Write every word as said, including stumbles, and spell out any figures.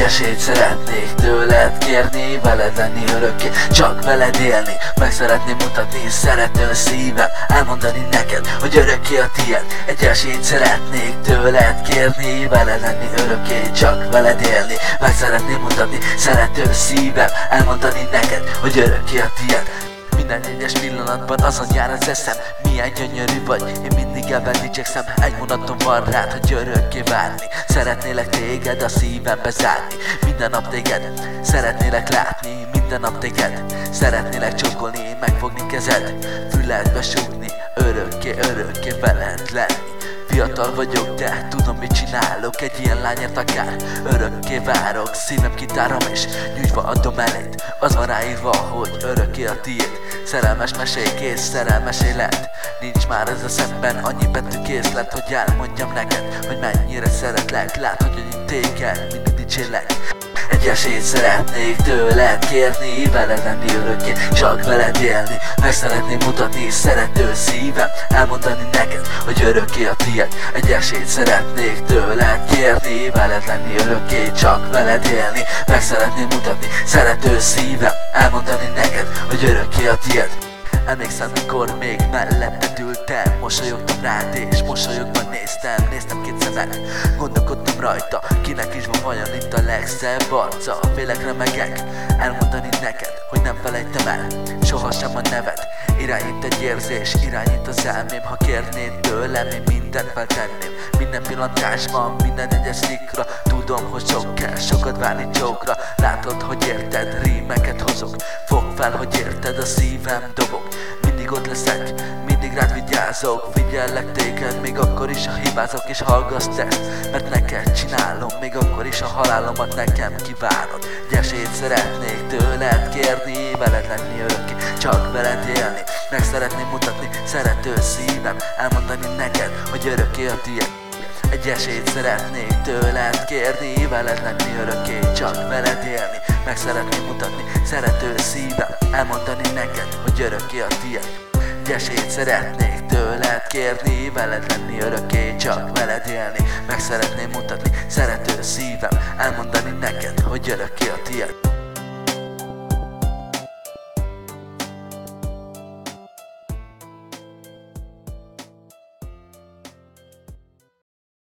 esélyt szeretnék tőled kérni, veled lenni örökké, csak veled élni. Meg szeretném mutatni szerető szívem, elmondani neked, hogy örökké a tiéd. Egy esélyt szeretnék tőled kérni, veled lenni örökké, csak veled élni. Meg szeretném mutatni szerető szívem, elmondani neked, hogy örökké a tiéd. Minden egyes pillanatban azon jár az eszem, milyen gyönyörű vagy, én mindig ebben dicsekszem. Egy mondatom van rád, hogy örökké várni. Szeretnélek téged a szívembe zárni. Minden nap téged szeretnélek látni. Minden nap téged szeretnélek csókolni, megfogni kezed, füledbe súgni, örökké, örökké veled lenni. Fiatal vagyok, de tudom, mit csinálok. Egy ilyen lányért akár örökké várok. Szívem kitárom és nyújtva adom eléd. Az van ráírva, hogy örökké a tiéd. Szerelmes mesély kész, szerelmes élet. Nincs már ez a szemben annyi betűkészlet, hogy elmondjam neked, hogy mennyire szeretlek. Látod, hogy én téged mindig dicsérlek. Egy esélyt szeretnék tőled kérni, veled lenni örökké, csak veled élni. Meg szeretném mutatni szerető szívem, elmondani neked, hogy örökké a tiéd. Egy esélyt szeretnék tőled kérni, veled lenni örökké, csak veled élni. Meg szeretném mutatni szerető szívem, elmondani neked, hogy örökké a tiéd. Emlékszem, mikor még melletted ültem, mosolyogtam rád és mosolyogva néztem. Néztem két szemed, gondolkodtam rajta, kinek is van vajon itt a legszebb arca. Félek remegek, elmondani neked, hogy nem felejtem el sohasem a neved. Irányít egy érzés, irányít az elmém. Ha kérnéd tőlem, én mindent feltenném. Minden pillantásban, minden egyes szikra. Tudom, hogy sok kell, sokat várni csókra. Látod, hogy érted, rímeket hozok. Fogd fel, hogy érted, a szívem dobog. Mindig ott leszek, mindig rád vigyázok. Figyellek téged, még akkor is, ha hibázok és hallgass ezt. Mert neked csinálom, még akkor is, a halálomat nekem kívánod. Egy esélyt szeretnék tőled kérni, veled lenni örökké, csak veled élni. Meg szeretném mutatni szerető szívem, elmondani neked, hogy örökké a tiéd. Egy esélyt szeretnék tőled kérni, veled lenni örökké, csak veled élni. Meg szeretném mutatni szerető szívem, elmondani neked, hogy örökké a tiéd. Egy esélyt szeretnék tőled kérni, veled lenni örökké, csak veled élni. Meg szeretném mutatni szerető szívem, elmondani neked, hogy örökké a tiéd.